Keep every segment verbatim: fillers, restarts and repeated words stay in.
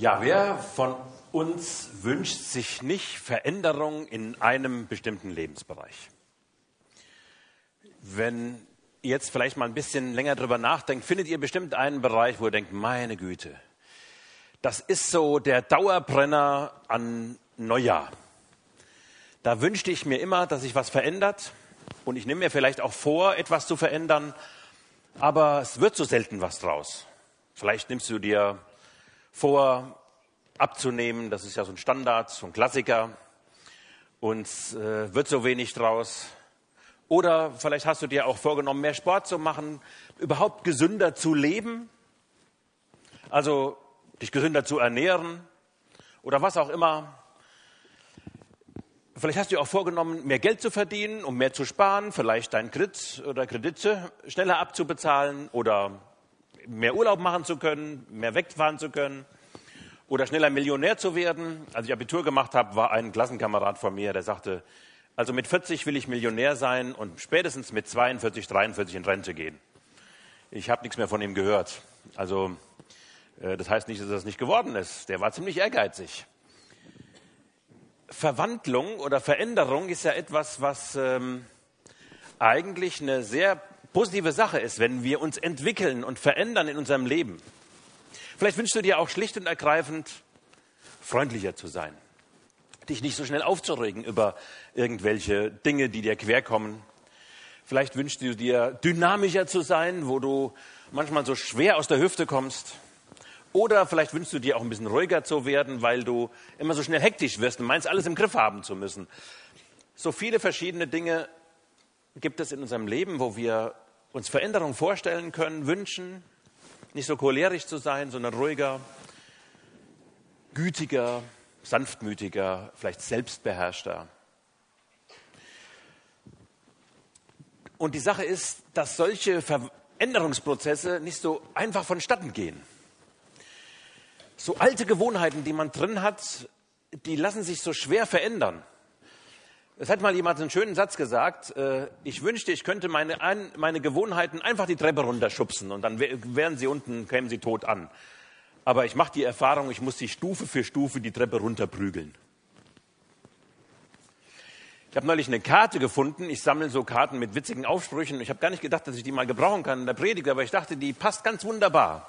Ja, wer von uns wünscht sich nicht Veränderung in einem bestimmten Lebensbereich? Wenn ihr jetzt vielleicht mal ein bisschen länger drüber nachdenkt, findet ihr bestimmt einen Bereich, wo ihr denkt, meine Güte, das ist so der Dauerbrenner an Neujahr. Da wünschte ich mir immer, dass sich was verändert und ich nehme mir vielleicht auch vor, etwas zu verändern, aber es wird so selten was draus. Vielleicht nimmst du dir vor, abzunehmen, das ist ja so ein Standard, so ein Klassiker, und äh, wird so wenig draus. Oder vielleicht hast du dir auch vorgenommen, mehr Sport zu machen, überhaupt gesünder zu leben, also dich gesünder zu ernähren oder was auch immer. Vielleicht hast du dir auch vorgenommen, mehr Geld zu verdienen, um mehr zu sparen, vielleicht deinen Kredit oder Kredite schneller abzubezahlen oder mehr Urlaub machen zu können, mehr wegfahren zu können oder schneller Millionär zu werden. Als ich Abitur gemacht habe, war ein Klassenkamerad von mir, der sagte, also mit vierzig will ich Millionär sein und spätestens mit zweiundvierzig, dreiundvierzig in Rente gehen. Ich habe nichts mehr von ihm gehört. Also äh, das heißt nicht, dass das nicht geworden ist. Der war ziemlich ehrgeizig. Verwandlung oder Veränderung ist ja etwas, was ähm, eigentlich eine sehr positive Sache ist, wenn wir uns entwickeln und verändern in unserem Leben. Vielleicht wünschst du dir auch schlicht und ergreifend, freundlicher zu sein, dich nicht so schnell aufzuregen über irgendwelche Dinge, die dir querkommen. Vielleicht wünschst du dir, dynamischer zu sein, wo du manchmal so schwer aus der Hüfte kommst. Oder vielleicht wünschst du dir auch ein bisschen ruhiger zu werden, weil du immer so schnell hektisch wirst und meinst, alles im Griff haben zu müssen. So viele verschiedene Dinge gibt es in unserem Leben, wo wir uns Veränderung vorstellen können, wünschen, nicht so cholerisch zu sein, sondern ruhiger, gütiger, sanftmütiger, vielleicht selbstbeherrschter. Und die Sache ist, dass solche Veränderungsprozesse nicht so einfach vonstatten gehen. So alte Gewohnheiten, die man drin hat, die lassen sich so schwer verändern. Es hat mal jemand einen schönen Satz gesagt, äh, ich wünschte, ich könnte meine, ein, meine Gewohnheiten einfach die Treppe runterschubsen und dann wären sie unten, kämen sie tot an. Aber ich mache die Erfahrung, ich muss sie Stufe für Stufe die Treppe runterprügeln. Ich habe neulich eine Karte gefunden, ich sammle so Karten mit witzigen Aufsprüchen. Ich habe gar nicht gedacht, dass ich die mal gebrauchen kann in der Predigt, aber ich dachte, die passt ganz wunderbar.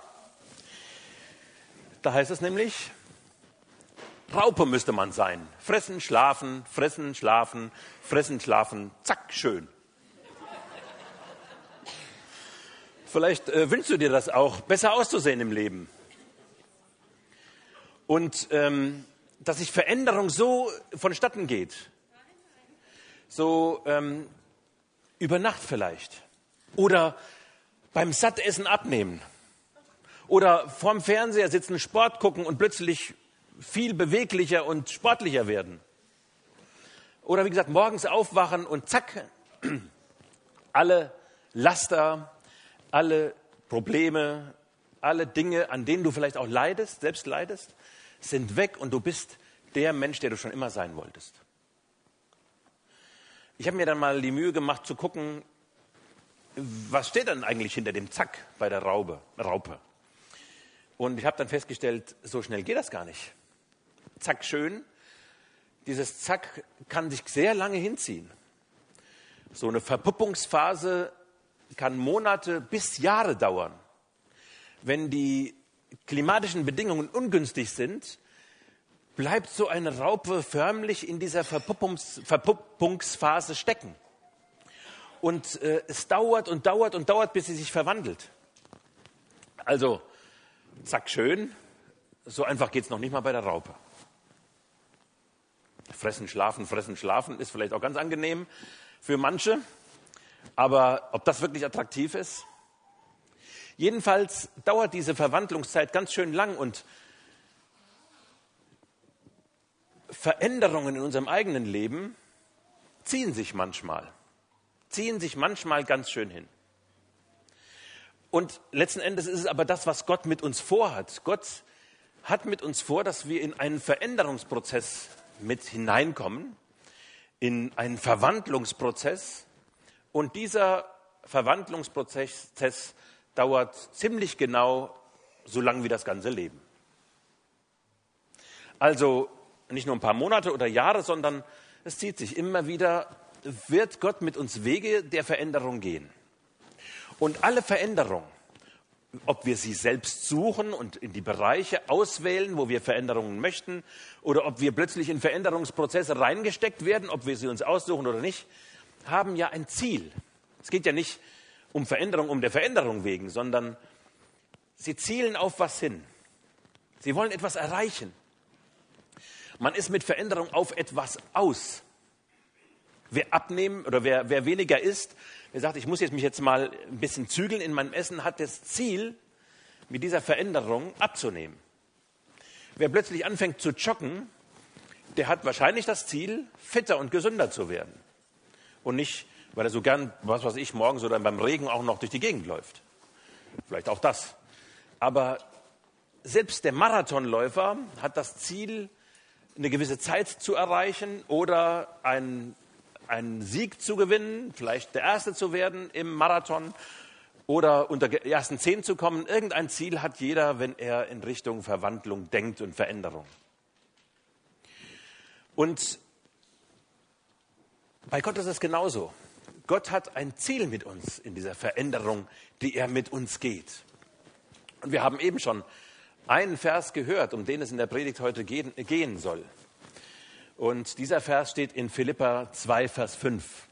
Da heißt es nämlich, Raupe müsste man sein. Fressen, schlafen, fressen, schlafen, fressen, schlafen, zack, schön. Vielleicht äh, wünschst du dir das auch, besser auszusehen im Leben. Und ähm, dass sich Veränderung so vonstatten geht. So ähm, über Nacht vielleicht. Oder beim Sattessen abnehmen. Oder vorm Fernseher sitzen, Sport gucken und plötzlich viel beweglicher und sportlicher werden. Oder wie gesagt, morgens aufwachen und zack, alle Laster, alle Probleme, alle Dinge, an denen du vielleicht auch leidest, selbst leidest, sind weg und du bist der Mensch, der du schon immer sein wolltest. Ich habe mir dann mal die Mühe gemacht zu gucken, was steht dann eigentlich hinter dem Zack bei der Raube, Raupe. Und ich habe dann festgestellt, so schnell geht das gar nicht. Zack, schön. Dieses Zack kann sich sehr lange hinziehen. So eine Verpuppungsphase kann Monate bis Jahre dauern. Wenn die klimatischen Bedingungen ungünstig sind, bleibt so eine Raupe förmlich in dieser Verpuppungs- Verpuppungsphase stecken. Und äh, es dauert und dauert und dauert, bis sie sich verwandelt. Also, zack, schön. So einfach geht es noch nicht mal bei der Raupe. Fressen, schlafen, fressen, schlafen ist vielleicht auch ganz angenehm für manche. Aber ob das wirklich attraktiv ist? Jedenfalls dauert diese Verwandlungszeit ganz schön lang und Veränderungen in unserem eigenen Leben ziehen sich manchmal. Ziehen sich manchmal ganz schön hin. Und letzten Endes ist es aber das, was Gott mit uns vorhat. Gott hat mit uns vor, dass wir in einen Veränderungsprozess mit hineinkommen, in einen Verwandlungsprozess. Und dieser Verwandlungsprozess dauert ziemlich genau so lang wie das ganze Leben. Also nicht nur ein paar Monate oder Jahre, sondern es zieht sich immer wieder, wird Gott mit uns Wege der Veränderung gehen. Und alle Veränderung, ob wir sie selbst suchen und in die Bereiche auswählen, wo wir Veränderungen möchten, oder ob wir plötzlich in Veränderungsprozesse reingesteckt werden, ob wir sie uns aussuchen oder nicht, haben ja ein Ziel. Es geht ja nicht um Veränderung um der Veränderung wegen, sondern sie zielen auf was hin. Sie wollen etwas erreichen. Man ist mit Veränderung auf etwas aus. Wer abnehmen oder wer, wer weniger isst, wer sagt, ich muss jetzt mich jetzt mal ein bisschen zügeln in meinem Essen, hat das Ziel, mit dieser Veränderung abzunehmen. Wer plötzlich anfängt zu joggen, der hat wahrscheinlich das Ziel, fitter und gesünder zu werden. Und nicht, weil er so gern, was weiß ich, morgens oder beim Regen auch noch durch die Gegend läuft. Vielleicht auch das. Aber selbst der Marathonläufer hat das Ziel, eine gewisse Zeit zu erreichen oder einen, einen Sieg zu gewinnen, vielleicht der Erste zu werden im Marathon oder unter die ersten zehn zu kommen. Irgendein Ziel hat jeder, wenn er in Richtung Verwandlung denkt und Veränderung. Und bei Gott ist es genauso. Gott hat ein Ziel mit uns in dieser Veränderung, die er mit uns geht. Und wir haben eben schon einen Vers gehört, um den es in der Predigt heute gehen, gehen soll. Und dieser Vers steht in Philipper zwei, Vers fünf.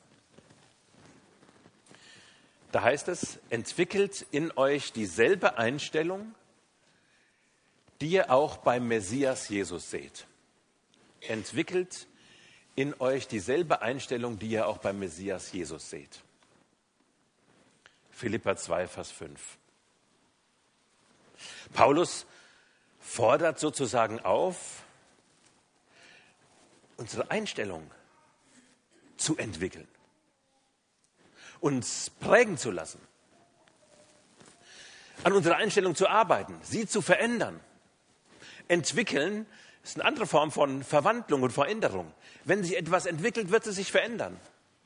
Da heißt es, entwickelt in euch dieselbe Einstellung, die ihr auch beim Messias Jesus seht. Entwickelt in euch dieselbe Einstellung, die ihr auch beim Messias Jesus seht. Philipper zwei, Vers fünf. Paulus fordert sozusagen auf, unsere Einstellung zu entwickeln, uns prägen zu lassen, an unserer Einstellung zu arbeiten, sie zu verändern. Entwickeln ist eine andere Form von Verwandlung und Veränderung. Wenn sich etwas entwickelt, wird es sich verändern,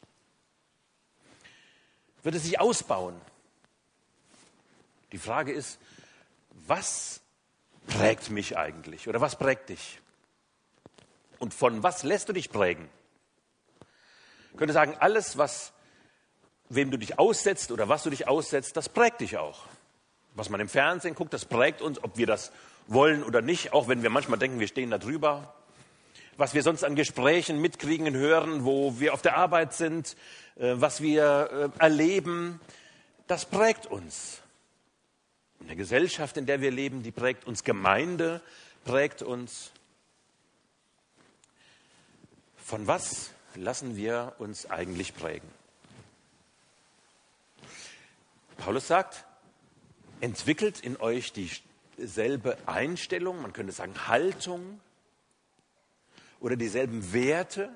wird es sich ausbauen. Die Frage ist, was prägt mich eigentlich oder was prägt dich? Und von was lässt du dich prägen? Ich könnte sagen, alles, was, wem du dich aussetzt oder was du dich aussetzt, das prägt dich auch. Was man im Fernsehen guckt, das prägt uns, ob wir das wollen oder nicht, auch wenn wir manchmal denken, wir stehen da drüber. Was wir sonst an Gesprächen mitkriegen und hören, wo wir auf der Arbeit sind, was wir erleben, das prägt uns. In der Gesellschaft, in der wir leben, die prägt uns. Gemeinde prägt uns. Von was lassen wir uns eigentlich prägen? Paulus sagt, entwickelt in euch dieselbe Einstellung, man könnte sagen Haltung oder dieselben Werte,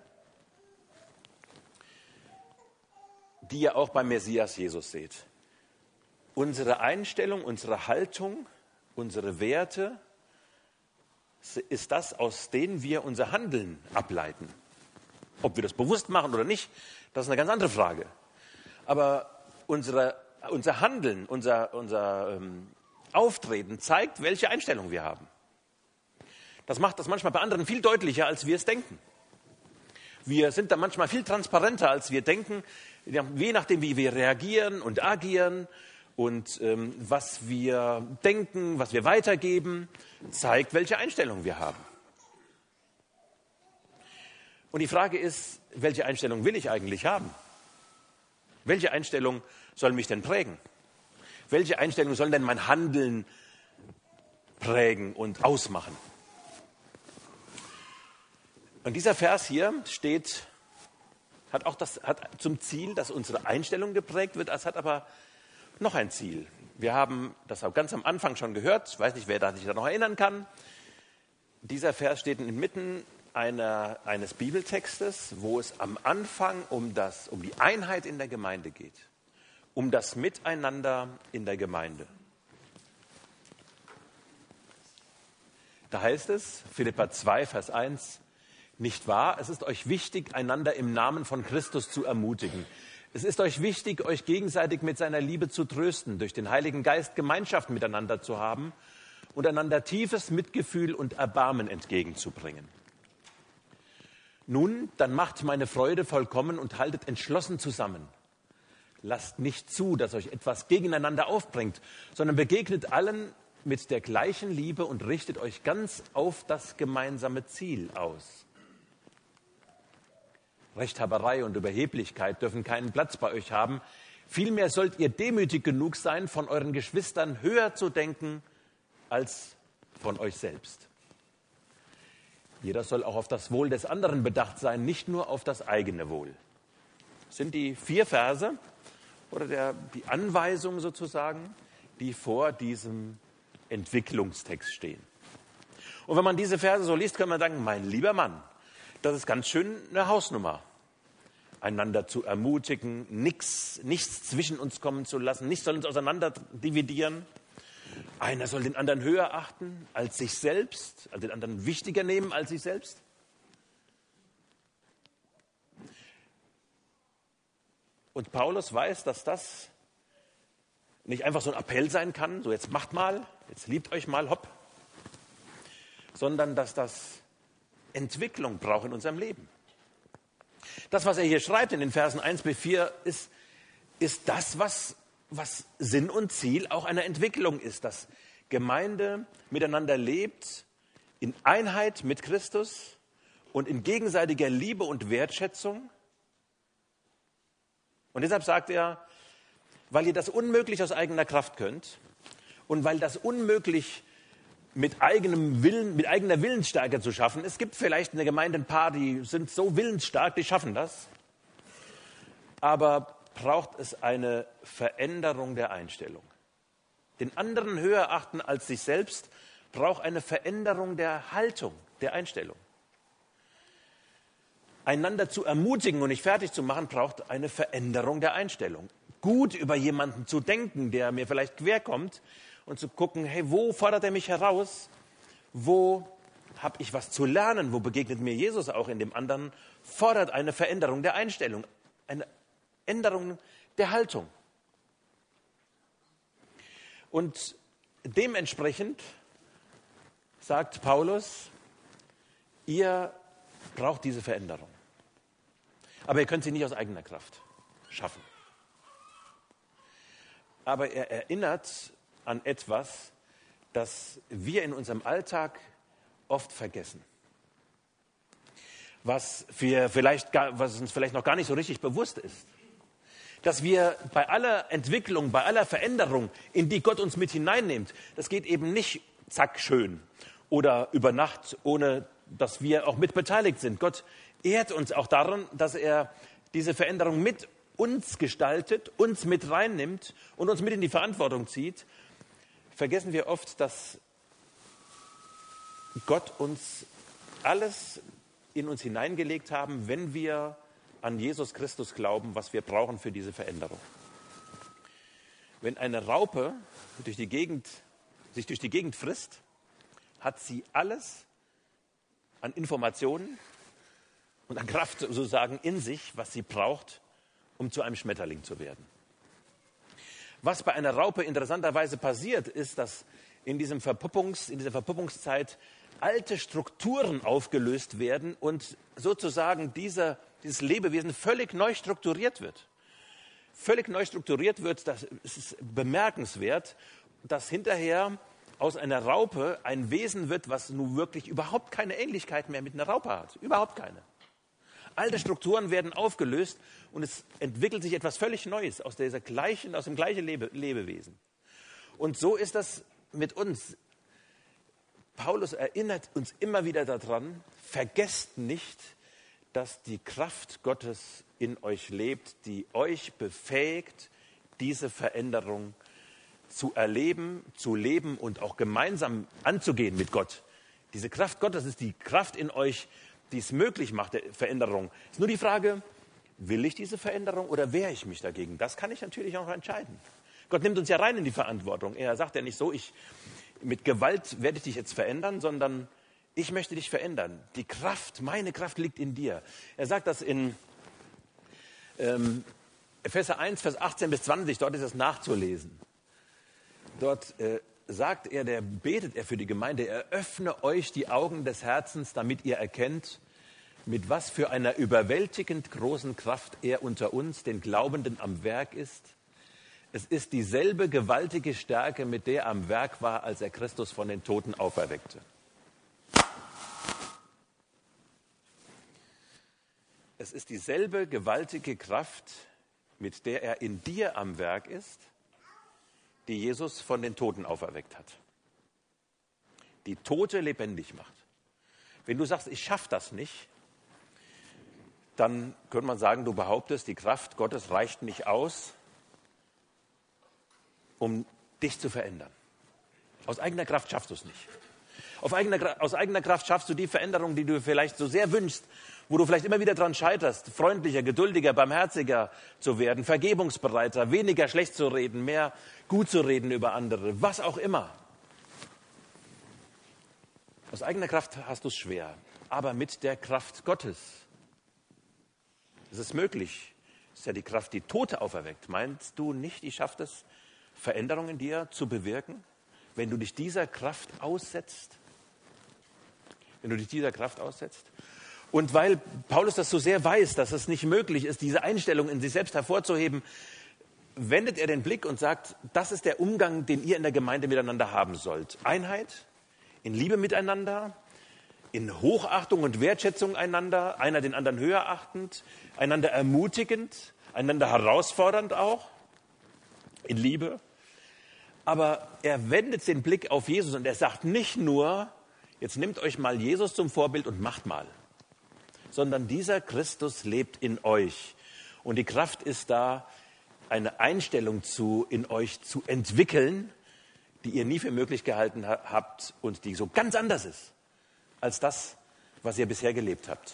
die ihr auch beim Messias Jesus seht. Unsere Einstellung, unsere Haltung, unsere Werte ist das, aus denen wir unser Handeln ableiten. Ob wir das bewusst machen oder nicht, das ist eine ganz andere Frage. Aber unsere, unser Handeln, unser, unser ähm, Auftreten zeigt, welche Einstellung wir haben. Das macht das manchmal bei anderen viel deutlicher, als wir es denken. Wir sind da manchmal viel transparenter, als wir denken, je nachdem, wie wir reagieren und agieren. Und ähm, was wir denken, was wir weitergeben, zeigt, welche Einstellung wir haben. Und die Frage ist, welche Einstellung will ich eigentlich haben? Welche Einstellung soll mich denn prägen? Welche Einstellung soll denn mein Handeln prägen und ausmachen? Und dieser Vers hier steht, hat auch das, hat zum Ziel, dass unsere Einstellung geprägt wird, es hat aber noch ein Ziel. Wir haben das auch ganz am Anfang schon gehört. Ich weiß nicht, wer sich da noch erinnern kann. Dieser Vers steht inmitten einer, eines Bibeltextes, wo es am Anfang um, das, um die Einheit in der Gemeinde geht. Um das Miteinander in der Gemeinde. Da heißt es, Philipper zwei, Vers eins, nicht wahr? Es ist euch wichtig, einander im Namen von Christus zu ermutigen. Es ist euch wichtig, euch gegenseitig mit seiner Liebe zu trösten, durch den Heiligen Geist Gemeinschaft miteinander zu haben und einander tiefes Mitgefühl und Erbarmen entgegenzubringen. Nun, dann macht meine Freude vollkommen und haltet entschlossen zusammen. Lasst nicht zu, dass euch etwas gegeneinander aufbringt, sondern begegnet allen mit der gleichen Liebe und richtet euch ganz auf das gemeinsame Ziel aus. Rechthaberei und Überheblichkeit dürfen keinen Platz bei euch haben. Vielmehr sollt ihr demütig genug sein, von euren Geschwistern höher zu denken als von euch selbst. Jeder soll auch auf das Wohl des anderen bedacht sein, nicht nur auf das eigene Wohl. Das sind die vier Verse oder der, die Anweisungen sozusagen, die vor diesem Entwicklungstext stehen. Und wenn man diese Verse so liest, kann man sagen, mein lieber Mann, das ist ganz schön eine Hausnummer. Einander zu ermutigen, nichts, nichts zwischen uns kommen zu lassen, nichts soll uns auseinander dividieren. Einer soll den anderen höher achten als sich selbst, also den anderen wichtiger nehmen als sich selbst. Und Paulus weiß, dass das nicht einfach so ein Appell sein kann, so jetzt macht mal, jetzt liebt euch mal, hopp, sondern dass das Entwicklung braucht in unserem Leben. Das, was er hier schreibt in den Versen eins bis vier, ist, ist das, was, was Sinn und Ziel auch einer Entwicklung ist, dass Gemeinde miteinander lebt in Einheit mit Christus und in gegenseitiger Liebe und Wertschätzung. Und deshalb sagt er, weil ihr das unmöglich aus eigener Kraft könnt und weil das unmöglich mit eigenem Willen, mit eigener Willensstärke zu schaffen. Es gibt vielleicht in der Gemeinde ein paar, die sind so willensstark, die schaffen das. Aber braucht es eine Veränderung der Einstellung. Den anderen höher achten als sich selbst braucht eine Veränderung der Haltung, der Einstellung. Einander zu ermutigen und nicht fertig zu machen, braucht eine Veränderung der Einstellung. Gut über jemanden zu denken, der mir vielleicht quer kommt, und zu gucken, hey, wo fordert er mich heraus? Wo habe ich was zu lernen? Wo begegnet mir Jesus auch in dem anderen? Fordert eine Veränderung der Einstellung, eine Änderung der Haltung. Und dementsprechend sagt Paulus, ihr braucht diese Veränderung. Aber ihr könnt sie nicht aus eigener Kraft schaffen. Aber er erinnert an etwas, das wir in unserem Alltag oft vergessen. Was, wir vielleicht gar, was uns vielleicht noch gar nicht so richtig bewusst ist. Dass wir bei aller Entwicklung, bei aller Veränderung, in die Gott uns mit hineinnimmt, das geht eben nicht zack schön oder über Nacht, ohne dass wir auch mit beteiligt sind. Gott ehrt uns auch daran, dass er diese Veränderung mit uns gestaltet, uns mit reinnimmt und uns mit in die Verantwortung zieht. Vergessen wir oft, dass Gott uns alles in uns hineingelegt haben, wenn wir an Jesus Christus glauben, was wir brauchen für diese Veränderung. Wenn eine Raupe durch die Gegend, sich durch die Gegend frisst, hat sie alles an Informationen und an Kraft sozusagen in sich, was sie braucht, um zu einem Schmetterling zu werden. Was bei einer Raupe interessanterweise passiert, ist, dass in, diesem Verpuppungs, in dieser Verpuppungszeit alte Strukturen aufgelöst werden und sozusagen dieser, dieses Lebewesen völlig neu strukturiert wird. Völlig neu strukturiert wird, das ist bemerkenswert, dass hinterher aus einer Raupe ein Wesen wird, was nun wirklich überhaupt keine Ähnlichkeit mehr mit einer Raupe hat. Überhaupt keine. Alte Strukturen werden aufgelöst und es entwickelt sich etwas völlig Neues aus, dieser gleichen, aus dem gleichen Lebe, Lebewesen. Und so ist das mit uns. Paulus erinnert uns immer wieder daran, vergesst nicht, dass die Kraft Gottes in euch lebt, die euch befähigt, diese Veränderung zu erleben, zu leben und auch gemeinsam anzugehen mit Gott. Diese Kraft Gottes ist die Kraft in euch, die es möglich macht, der Veränderung. Es ist nur die Frage, will ich diese Veränderung oder wehre ich mich dagegen? Das kann ich natürlich auch entscheiden. Gott nimmt uns ja rein in die Verantwortung. Er sagt ja nicht so, ich, mit Gewalt werde ich dich jetzt verändern, sondern ich möchte dich verändern. Die Kraft, meine Kraft liegt in dir. Er sagt das in ähm, Epheser eins, Vers achtzehn bis zwanzig, dort ist es nachzulesen. Dort äh, sagt er, der betet er für die Gemeinde, er öffne euch die Augen des Herzens, damit ihr erkennt, mit was für einer überwältigend großen Kraft er unter uns, den Glaubenden, am Werk ist. Es ist dieselbe gewaltige Stärke, mit der er am Werk war, als er Christus von den Toten auferweckte. Es ist dieselbe gewaltige Kraft, mit der er in dir am Werk ist, die Jesus von den Toten auferweckt hat. Die Tote lebendig macht. Wenn du sagst, ich schaffe das nicht, dann könnte man sagen, du behauptest, die Kraft Gottes reicht nicht aus, um dich zu verändern. Aus eigener Kraft schaffst du es nicht. Auf eigener, aus eigener Kraft schaffst du die Veränderung, die du vielleicht so sehr wünschst, wo du vielleicht immer wieder dran scheiterst, freundlicher, geduldiger, barmherziger zu werden, vergebungsbereiter, weniger schlecht zu reden, mehr gut zu reden über andere, was auch immer. Aus eigener Kraft hast du es schwer, aber mit der Kraft Gottes ist es möglich. Es ist ja die Kraft, die Tote auferweckt. Meinst du nicht, ich schaffe es, Veränderungen in dir zu bewirken, wenn du dich dieser Kraft aussetzt? Wenn du dich dieser Kraft aussetzt? Und weil Paulus das so sehr weiß, dass es nicht möglich ist, diese Einstellung in sich selbst hervorzuheben, wendet er den Blick und sagt, das ist der Umgang, den ihr in der Gemeinde miteinander haben sollt. Einheit, in Liebe miteinander, in Hochachtung und Wertschätzung einander, einer den anderen höher achtend, einander ermutigend, einander herausfordernd auch, in Liebe. Aber er wendet den Blick auf Jesus und er sagt nicht nur, jetzt nehmt euch mal Jesus zum Vorbild und macht mal, sondern dieser Christus lebt in euch. Und die Kraft ist da, eine Einstellung zu, in euch zu entwickeln, die ihr nie für möglich gehalten habt und die so ganz anders ist als das, was ihr bisher gelebt habt.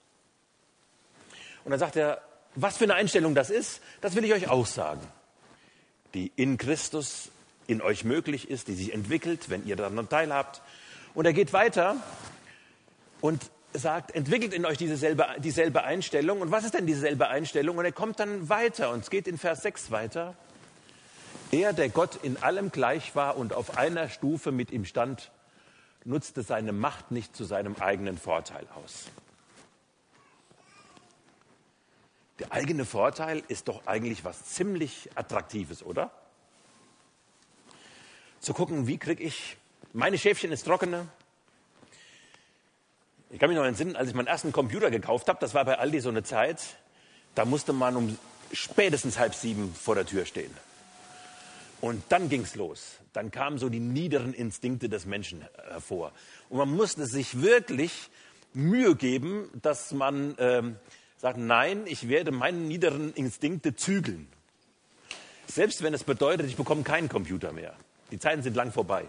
Und dann sagt er, was für eine Einstellung das ist, das will ich euch auch sagen, die in Christus in euch möglich ist, die sich entwickelt, wenn ihr daran teilhabt. Und er geht weiter und sagt, entwickelt in euch dieselbe, dieselbe Einstellung. Und was ist denn dieselbe Einstellung? Und er kommt dann weiter und es geht in Vers sechs weiter. Er, der Gott in allem gleich war und auf einer Stufe mit ihm stand, nutzte seine Macht nicht zu seinem eigenen Vorteil aus. Der eigene Vorteil ist doch eigentlich was ziemlich Attraktives, oder? Zu gucken, wie kriege ich meine Schäfchen ins Trockene. Ich kann mich noch entsinnen, als ich meinen ersten Computer gekauft habe, das war bei Aldi so eine Zeit, da musste man um spätestens halb sieben vor der Tür stehen. Und dann ging's los. Dann kamen so die niederen Instinkte des Menschen hervor. Und man musste sich wirklich Mühe geben, dass man ähm, sagt, nein, ich werde meine niederen Instinkte zügeln. Selbst wenn es bedeutet, ich bekomme keinen Computer mehr. Die Zeiten sind lang vorbei.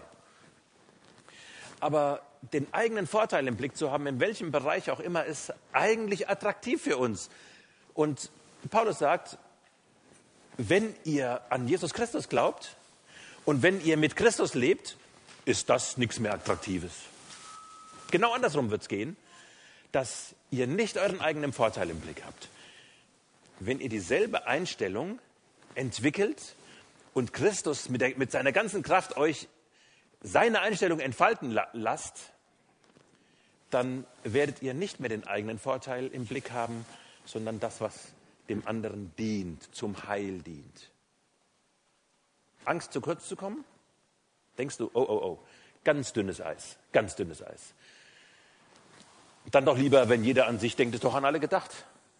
Aber den eigenen Vorteil im Blick zu haben, in welchem Bereich auch immer, ist eigentlich attraktiv für uns. Und Paulus sagt, wenn ihr an Jesus Christus glaubt und wenn ihr mit Christus lebt, ist das nichts mehr Attraktives. Genau andersrum wird es gehen, dass ihr nicht euren eigenen Vorteil im Blick habt. Wenn ihr dieselbe Einstellung entwickelt und Christus mit, der, mit seiner ganzen Kraft euch seine Einstellung entfalten la- lasst, dann werdet ihr nicht mehr den eigenen Vorteil im Blick haben, sondern das, was dem anderen dient, zum Heil dient. Angst, zu kurz zu kommen? Denkst du, oh, oh, oh, ganz dünnes Eis, ganz dünnes Eis. Dann doch lieber, wenn jeder an sich denkt, ist doch an alle gedacht.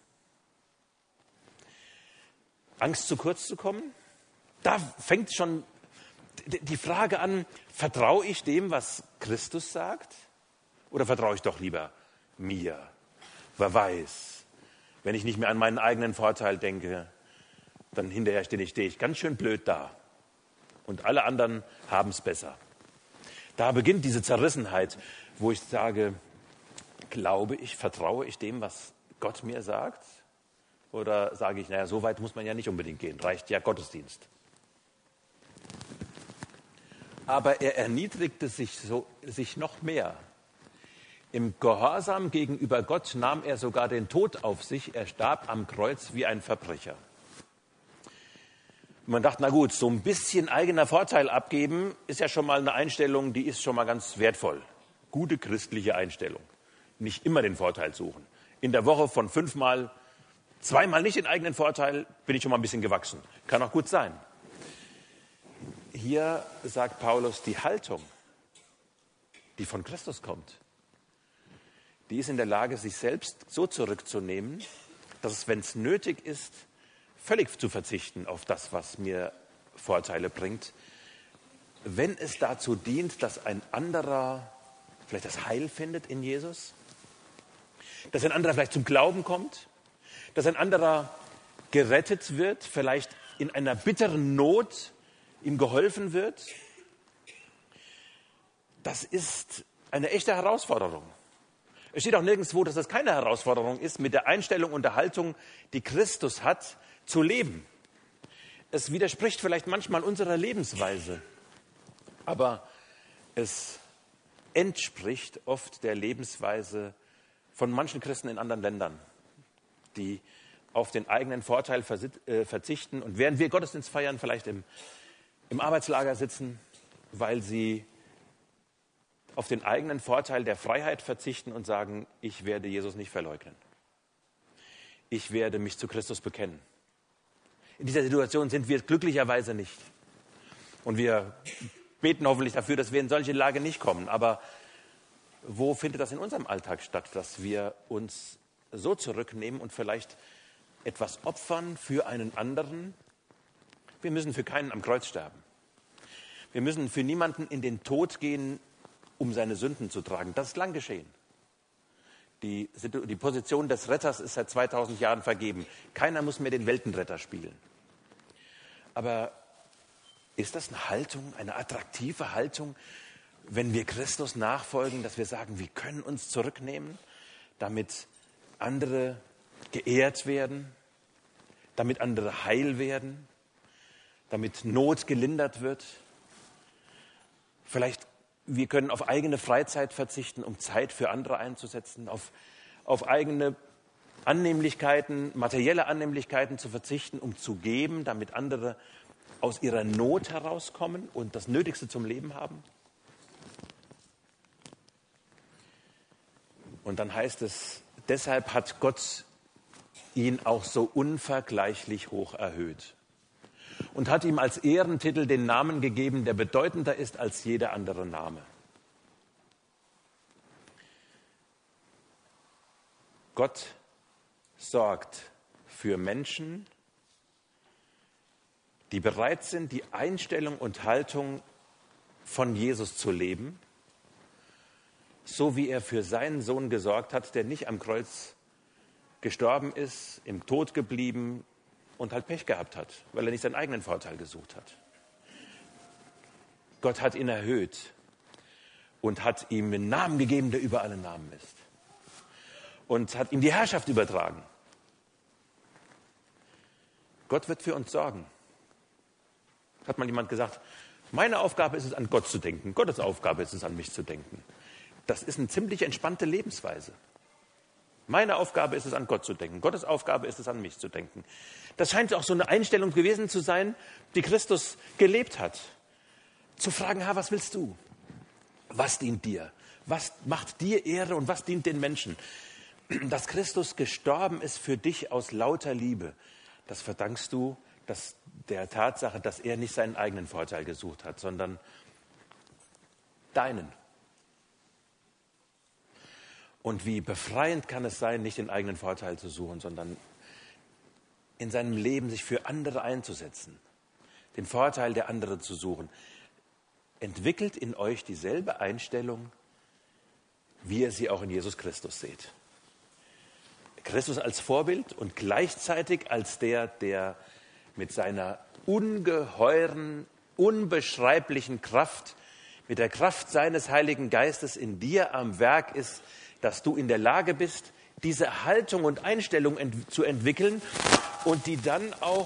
Angst, zu kurz zu kommen? Da fängt schon die Frage an, vertraue ich dem, was Christus sagt? Oder vertraue ich doch lieber mir? Wer weiß, wenn ich nicht mehr an meinen eigenen Vorteil denke, dann hinterher stehe ich, stehe ich ganz schön blöd da. Und alle anderen haben es besser. Da beginnt diese Zerrissenheit, wo ich sage, glaube ich, vertraue ich dem, was Gott mir sagt? Oder sage ich, naja, so weit muss man ja nicht unbedingt gehen, reicht ja Gottesdienst. Aber er erniedrigte sich, so, sich noch mehr. Im Gehorsam gegenüber Gott nahm er sogar den Tod auf sich. Er starb am Kreuz wie ein Verbrecher. Man dachte, na gut, so ein bisschen eigener Vorteil abgeben ist ja schon mal eine Einstellung, die ist schon mal ganz wertvoll. Gute christliche Einstellung. Nicht immer den Vorteil suchen. In der Woche von fünfmal, zweimal nicht den eigenen Vorteil, bin ich schon mal ein bisschen gewachsen. Kann auch gut sein. Hier sagt Paulus, die Haltung, die von Christus kommt, die ist in der Lage, sich selbst so zurückzunehmen, dass es, wenn es nötig ist, völlig zu verzichten auf das, was mir Vorteile bringt, wenn es dazu dient, dass ein anderer vielleicht das Heil findet in Jesus, dass ein anderer vielleicht zum Glauben kommt, dass ein anderer gerettet wird, vielleicht in einer bitteren Not ihm geholfen wird. Das ist eine echte Herausforderung. Es steht auch nirgendwo, dass das keine Herausforderung ist, mit der Einstellung und der Haltung, die Christus hat, zu leben. Es widerspricht vielleicht manchmal unserer Lebensweise, aber es entspricht oft der Lebensweise von manchen Christen in anderen Ländern, die auf den eigenen Vorteil verzichten und während wir Gottesdienst feiern, vielleicht im, im Arbeitslager sitzen, weil sie auf den eigenen Vorteil der Freiheit verzichten und sagen, ich werde Jesus nicht verleugnen. Ich werde mich zu Christus bekennen. In dieser Situation sind wir glücklicherweise nicht. Und wir beten hoffentlich dafür, dass wir in solche Lage nicht kommen. Aber wo findet das in unserem Alltag statt, dass wir uns so zurücknehmen und vielleicht etwas opfern für einen anderen? Wir müssen für keinen am Kreuz sterben. Wir müssen für niemanden in den Tod gehen, um seine Sünden zu tragen. Das ist lang geschehen. Die, die Position des Retters ist seit zweitausend Jahren vergeben. Keiner muss mehr den Weltenretter spielen. Aber ist das eine Haltung, eine attraktive Haltung, wenn wir Christus nachfolgen, dass wir sagen, wir können uns zurücknehmen, damit andere geehrt werden, damit andere heil werden, damit Not gelindert wird? Vielleicht wir können auf eigene Freizeit verzichten, um Zeit für andere einzusetzen, auf, auf eigene Annehmlichkeiten, materielle Annehmlichkeiten zu verzichten, um zu geben, damit andere aus ihrer Not herauskommen und das Nötigste zum Leben haben. Und dann heißt es, deshalb hat Gott ihn auch so unvergleichlich hoch erhöht und hat ihm als Ehrentitel den Namen gegeben, der bedeutender ist als jeder andere Name. Gott sorgt für Menschen, die bereit sind, die Einstellung und Haltung von Jesus zu leben, so wie er für seinen Sohn gesorgt hat, der nicht am Kreuz gestorben ist, im Tod geblieben und halt Pech gehabt hat, weil er nicht seinen eigenen Vorteil gesucht hat. Gott hat ihn erhöht und hat ihm einen Namen gegeben, der über alle Namen ist. Und hat ihm die Herrschaft übertragen. Gott wird für uns sorgen. Hat mal jemand gesagt, meine Aufgabe ist es, an Gott zu denken. Gottes Aufgabe ist es, an mich zu denken. Das ist eine ziemlich entspannte Lebensweise. Meine Aufgabe ist es, an Gott zu denken. Gottes Aufgabe ist es, an mich zu denken. Das scheint auch so eine Einstellung gewesen zu sein, die Christus gelebt hat. Zu fragen, ha, was willst du? Was dient dir? Was macht dir Ehre und was dient den Menschen? Dass Christus gestorben ist für dich aus lauter Liebe, das verdankst du dass der Tatsache, dass er nicht seinen eigenen Vorteil gesucht hat, sondern deinen. Und wie befreiend kann es sein, nicht den eigenen Vorteil zu suchen, sondern in seinem Leben sich für andere einzusetzen, den Vorteil der anderen zu suchen. Entwickelt in euch dieselbe Einstellung, wie ihr sie auch in Jesus Christus seht. Christus als Vorbild und gleichzeitig als der, der mit seiner ungeheuren, unbeschreiblichen Kraft, mit der Kraft seines Heiligen Geistes in dir am Werk ist, dass du in der Lage bist, diese Haltung und Einstellung ent- zu entwickeln und die dann auch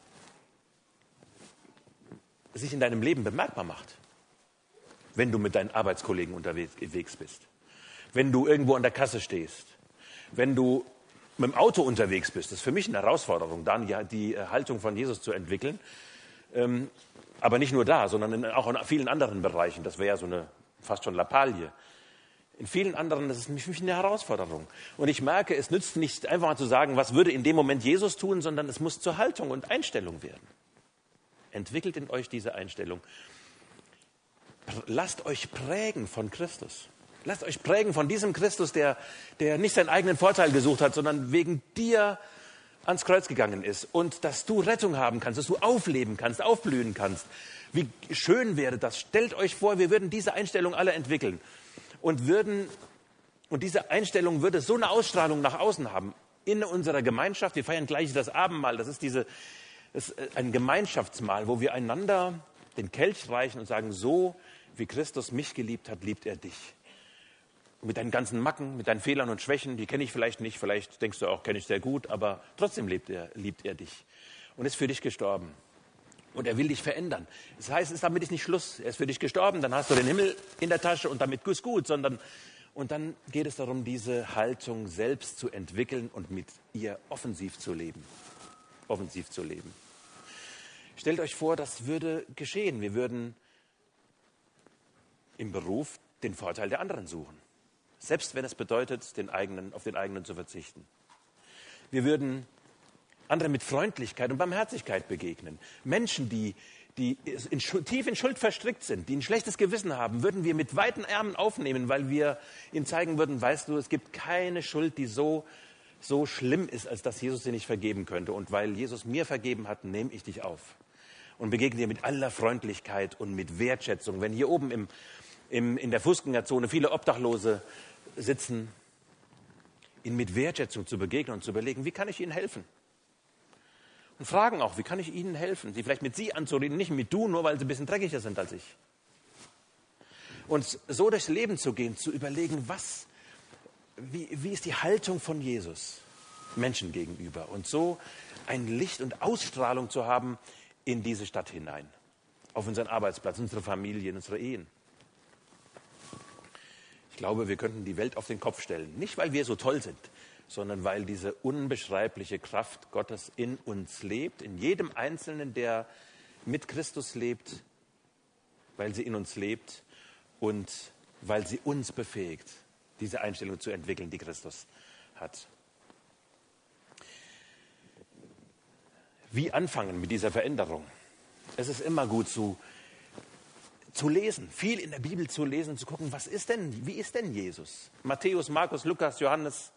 sich in deinem Leben bemerkbar macht, wenn du mit deinen Arbeitskollegen unterwegs bist, wenn du irgendwo an der Kasse stehst, wenn du mit dem Auto unterwegs bist. Das ist für mich eine Herausforderung, dann ja die Haltung von Jesus zu entwickeln. Ähm, aber nicht nur da, sondern in, auch in vielen anderen Bereichen. Das wäre ja so eine fast schon Lappalie. In vielen anderen ist es für mich eine Herausforderung. Und ich merke, es nützt nicht einfach mal zu sagen, was würde in dem Moment Jesus tun, sondern es muss zur Haltung und Einstellung werden. Entwickelt in euch diese Einstellung. Lasst euch prägen von Christus. Lasst euch prägen von diesem Christus, der, der nicht seinen eigenen Vorteil gesucht hat, sondern wegen dir ans Kreuz gegangen ist. Und dass du Rettung haben kannst, dass du aufleben kannst, aufblühen kannst. Wie schön wäre das. Stellt euch vor, wir würden diese Einstellung alle entwickeln. Und, würden, und diese Einstellung würde so eine Ausstrahlung nach außen haben in unserer Gemeinschaft. Wir feiern gleich das Abendmahl. Das ist, diese, das ist ein Gemeinschaftsmahl, wo wir einander den Kelch reichen und sagen, so wie Christus mich geliebt hat, liebt er dich. Mit deinen ganzen Macken, mit deinen Fehlern und Schwächen, die kenne ich vielleicht nicht. Vielleicht denkst du auch, kenne ich sehr gut, aber trotzdem liebt er, liebt er dich und ist für dich gestorben. Und er will dich verändern. Das heißt, es ist damit nicht Schluss. Er ist für dich gestorben, dann hast du den Himmel in der Tasche und damit ist gut. Sondern, und dann geht es darum, diese Haltung selbst zu entwickeln und mit ihr offensiv zu leben. Offensiv zu leben. Stellt euch vor, das würde geschehen. Wir würden im Beruf den Vorteil der anderen suchen. Selbst wenn es bedeutet, den eigenen, auf den eigenen zu verzichten. Wir würden anderen mit Freundlichkeit und Barmherzigkeit begegnen. Menschen, die, die in, tief in Schuld verstrickt sind, die ein schlechtes Gewissen haben, würden wir mit weiten Ärmeln aufnehmen, weil wir ihnen zeigen würden, weißt du, es gibt keine Schuld, die so, so schlimm ist, als dass Jesus sie nicht vergeben könnte. Und weil Jesus mir vergeben hat, nehme ich dich auf. Und begegne dir mit aller Freundlichkeit und mit Wertschätzung. Wenn hier oben im, im, in der Fußgängerzone viele Obdachlose sitzen, ihnen mit Wertschätzung zu begegnen und zu überlegen, wie kann ich ihnen helfen? Und fragen auch, wie kann ich ihnen helfen? Sie vielleicht mit sie anzureden, nicht mit du, nur weil sie ein bisschen dreckiger sind als ich. Und so durchs Leben zu gehen, zu überlegen, was, wie, wie ist die Haltung von Jesus Menschen gegenüber? Und so ein Licht und Ausstrahlung zu haben in diese Stadt hinein. Auf unseren Arbeitsplatz, unsere Familien, unsere Ehen. Ich glaube, wir könnten die Welt auf den Kopf stellen. Nicht, weil wir so toll sind, sondern weil diese unbeschreibliche Kraft Gottes in uns lebt, in jedem Einzelnen, der mit Christus lebt, weil sie in uns lebt und weil sie uns befähigt, diese Einstellung zu entwickeln, die Christus hat. Wie anfangen mit dieser Veränderung? Es ist immer gut zu, zu lesen, viel in der Bibel zu lesen, zu gucken, was ist denn, wie ist denn Jesus? Matthäus, Markus, Lukas, Johannes,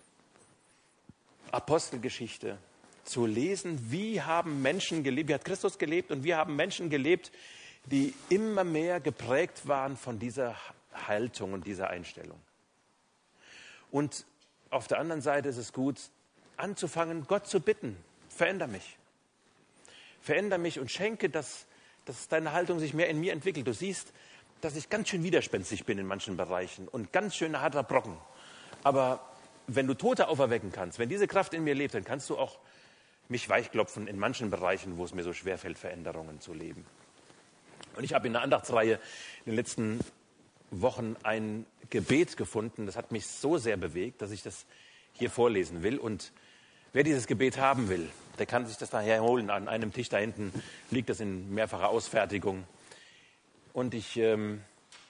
Apostelgeschichte, zu lesen, wie haben Menschen gelebt, wie hat Christus gelebt und wie haben Menschen gelebt, die immer mehr geprägt waren von dieser Haltung und dieser Einstellung. Und auf der anderen Seite ist es gut, anzufangen, Gott zu bitten, veränder mich. Veränder mich und schenke, dass, dass deine Haltung sich mehr in mir entwickelt. Du siehst, dass ich ganz schön widerspenstig bin in manchen Bereichen und ganz schön harter Brocken. Aber wenn du Tote auferwecken kannst, wenn diese Kraft in mir lebt, dann kannst du auch mich weichklopfen in manchen Bereichen, wo es mir so schwerfällt, Veränderungen zu leben. Und ich habe in der Andachtsreihe in den letzten Wochen ein Gebet gefunden, das hat mich so sehr bewegt, dass ich das hier vorlesen will. Und wer dieses Gebet haben will, der kann sich das daher holen. An einem Tisch da hinten liegt das in mehrfacher Ausfertigung. Und ich ähm,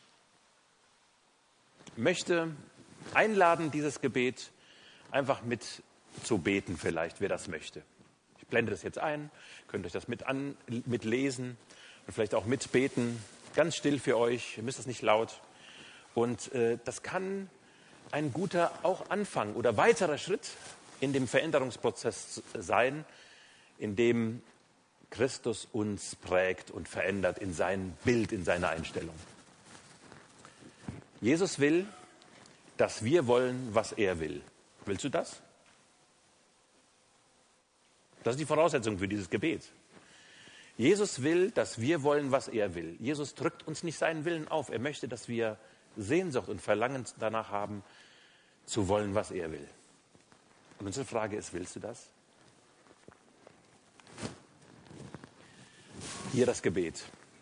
möchte einladen, dieses Gebet einfach mit zu beten vielleicht, wer das möchte. Ich blende das jetzt ein, könnt euch das mit an, mitlesen und vielleicht auch mitbeten, ganz still für euch, ihr müsst das nicht laut. Und äh, das kann ein guter auch Anfang oder weiterer Schritt in dem Veränderungsprozess sein, in dem Christus uns prägt und verändert in sein Bild, in seiner Einstellung. Jesus will, dass wir wollen, was er will. Willst du das? Das ist die Voraussetzung für dieses Gebet. Jesus will, dass wir wollen, was er will. Jesus drückt uns nicht seinen Willen auf. Er möchte, dass wir Sehnsucht und Verlangen danach haben, zu wollen, was er will. Und unsere Frage ist, willst du das? Hier das Gebet.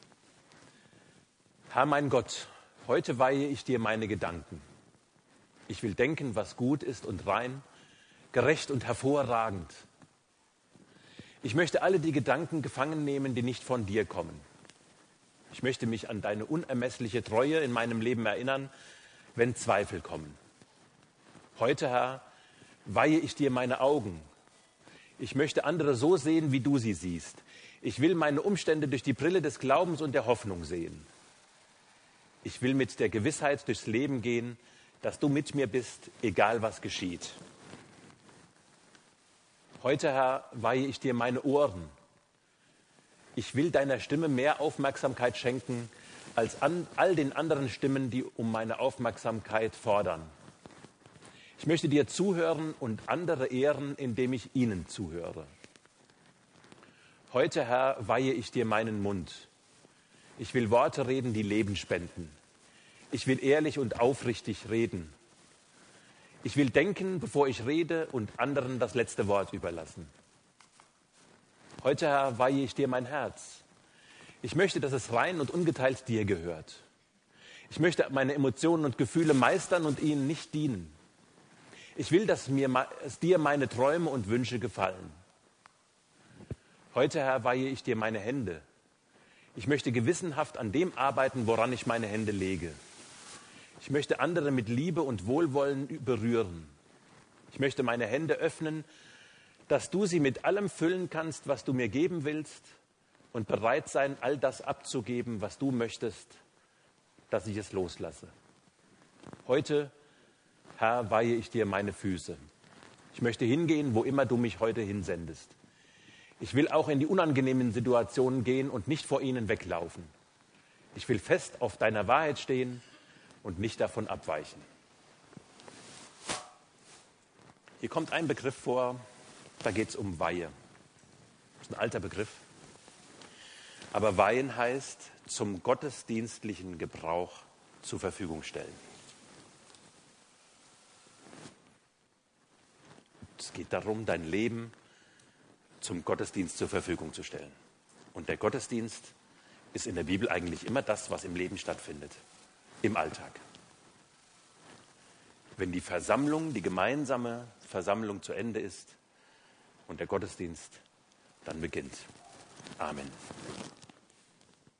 Herr mein Gott, heute weihe ich dir meine Gedanken. Ich will denken, was gut ist und rein, gerecht und hervorragend. Ich möchte alle die Gedanken gefangen nehmen, die nicht von dir kommen. Ich möchte mich an deine unermessliche Treue in meinem Leben erinnern, wenn Zweifel kommen. Heute, Herr, weihe ich dir meine Augen. Ich möchte andere so sehen, wie du sie siehst. Ich will meine Umstände durch die Brille des Glaubens und der Hoffnung sehen. Ich will mit der Gewissheit durchs Leben gehen, dass du mit mir bist, egal was geschieht. Heute, Herr, weihe ich dir meine Ohren. Ich will deiner Stimme mehr Aufmerksamkeit schenken als an all den anderen Stimmen, die um meine Aufmerksamkeit fordern. Ich möchte dir zuhören und andere ehren, indem ich ihnen zuhöre. Heute, Herr, weihe ich dir meinen Mund. Ich will Worte reden, die Leben spenden. Ich will ehrlich und aufrichtig reden. Ich will denken, bevor ich rede, und anderen das letzte Wort überlassen. Heute, Herr, weihe ich dir mein Herz. Ich möchte, dass es rein und ungeteilt dir gehört. Ich möchte meine Emotionen und Gefühle meistern und ihnen nicht dienen. Ich will, dass mir, dass dir meine Träume und Wünsche gefallen. Heute, Herr, weihe ich dir meine Hände. Ich möchte gewissenhaft an dem arbeiten, woran ich meine Hände lege. Ich möchte andere mit Liebe und Wohlwollen berühren. Ich möchte meine Hände öffnen, dass du sie mit allem füllen kannst, was du mir geben willst, und bereit sein, all das abzugeben, was du möchtest, dass ich es loslasse. Heute, Herr, weihe ich dir meine Füße. Ich möchte hingehen, wo immer du mich heute hinsendest. Ich will auch in die unangenehmen Situationen gehen und nicht vor ihnen weglaufen. Ich will fest auf deiner Wahrheit stehen und nicht davon abweichen. Hier kommt ein Begriff vor, da geht es um Weihe. Das ist ein alter Begriff. Aber Weihen heißt, zum gottesdienstlichen Gebrauch zur Verfügung stellen. Es geht darum, dein Leben zum Gottesdienst zur Verfügung zu stellen. Und der Gottesdienst ist in der Bibel eigentlich immer das, was im Leben stattfindet, im Alltag. Wenn die Versammlung, die gemeinsame Versammlung zu Ende ist und der Gottesdienst dann beginnt. Amen.